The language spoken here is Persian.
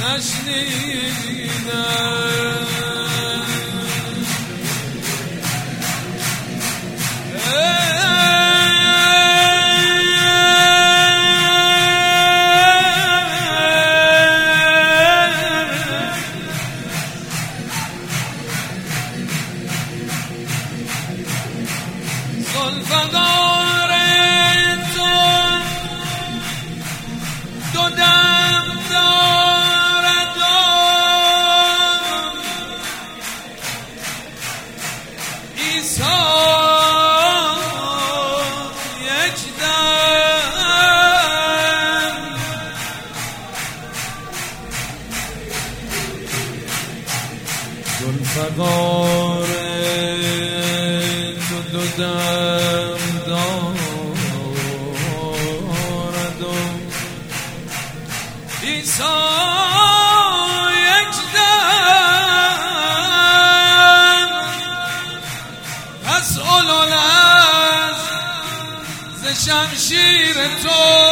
نشنیدم. زلفقار تو دو دم دارد و عیسی یک دم. زلفقار تو دو دم دارد و عیسی یک دم. پس علل ز شمشیر تو